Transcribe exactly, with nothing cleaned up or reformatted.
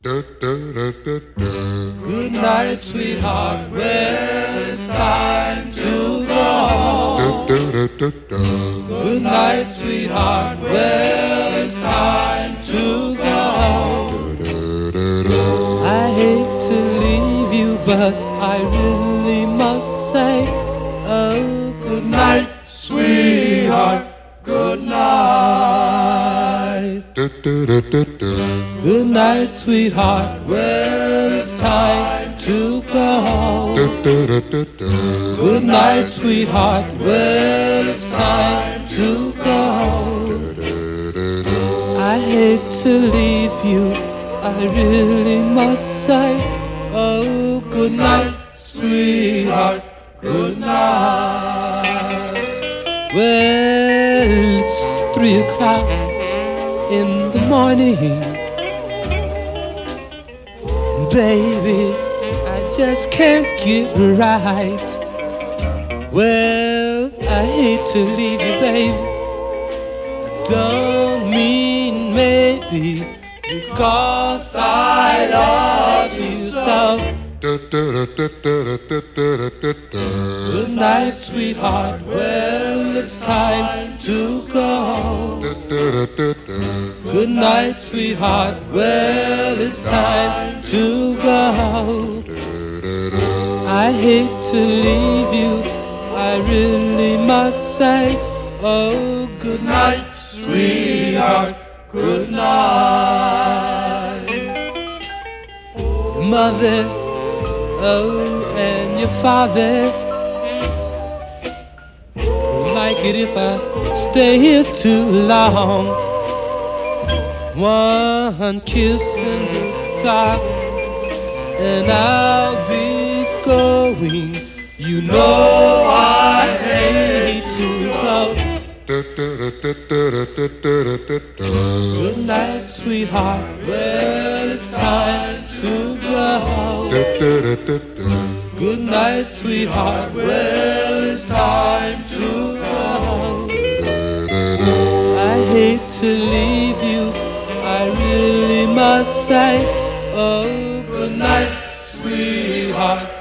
Good night, sweetheart. Well, it's time to go. Good night, sweetheart. Well, it's time to go. I hate to leave you, but I really must say, oh, good night, sweetheart. Good night. Good night, sweetheart. Well, it's time to go. Good night, sweetheart. Well, it's time to go. I hate to leave you, I really must say, oh, good night, sweetheart. Good night. Well, it's three o'clock in the morning, baby, I just can't get right. Well, I hate to leave you, baby. I don't mean maybe, because I love you so. Good night, sweetheart. Well, it's time to go. Good night, sweetheart. Well, it's time to go. I hate to leave you, I really must say, oh, good night, sweetheart. Good night. Your mother, oh, and your father won't like it if I stay here too long. One kiss in the dark, and I'll be going. You know I hate to go. Good night, sweetheart. Well, it's time to go. Good night, sweetheart. Well, it's time to go. I hate to leave you, I really must say, oh, good night, sweetheart.